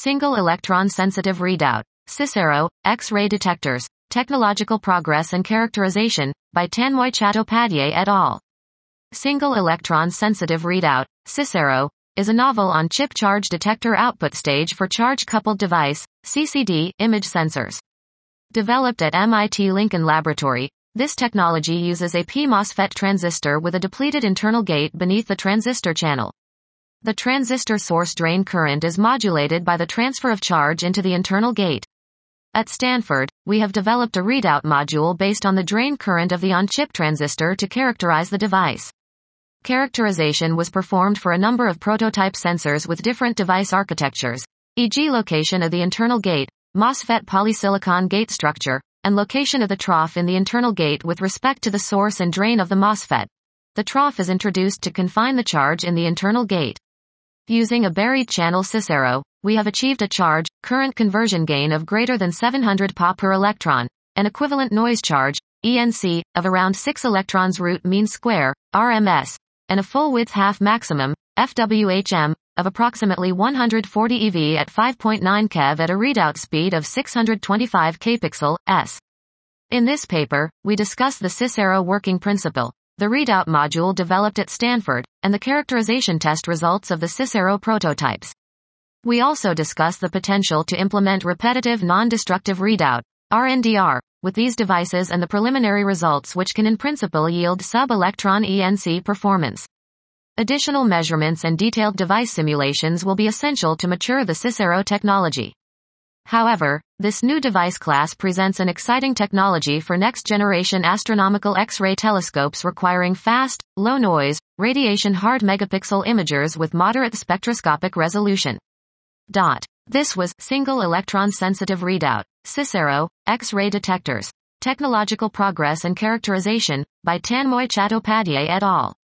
Single Electron Sensitive Readout, CICERO, X-ray Detectors, Technological Progress and Characterization, by Tanmoy Chattopadhyay et al. Single Electron Sensitive Readout, CICERO, is a novel on chip charge detector output stage for charge-coupled device, CCD, image sensors. Developed at MIT Lincoln Laboratory, this technology uses a P-MOSFET transistor with a depleted internal gate beneath the transistor channel. The transistor source drain current is modulated by the transfer of charge into the internal gate. At Stanford, we have developed a readout module based on the drain current of the on-chip transistor to characterize the device. Characterization was performed for a number of prototype sensors with different device architectures, e.g. location of the internal gate, MOSFET polysilicon gate structure, and location of the trough in the internal gate with respect to the source and drain of the MOSFET. The trough is introduced to confine the charge in the internal gate. Using a buried channel CICERO, we have achieved a charge, current conversion gain of greater than 700 Pa per electron, an equivalent noise charge, ENC, of around 6 electrons root mean square, RMS, and a full width half maximum, FWHM, of approximately 140 eV at 5.9 keV at a readout speed of 625 kpixel, s. In this paper, we discuss the CICERO working principle, the readout module developed at Stanford, and the characterization test results of the CICERO prototypes. We also discuss the potential to implement repetitive non-destructive readout, RNDR, with these devices and the preliminary results which can in principle yield sub-electron ENC performance. Additional measurements and detailed device simulations will be essential to mature the CICERO technology. However, this new device class presents an exciting technology for next-generation astronomical X-ray telescopes requiring fast, low-noise, radiation-hard megapixel imagers with moderate spectroscopic resolution. This was Single Electron Sensitive Readout, CICERO, X-ray Detectors, Technological Progress and Characterization, by Tanmoy Chattopadhyay et al.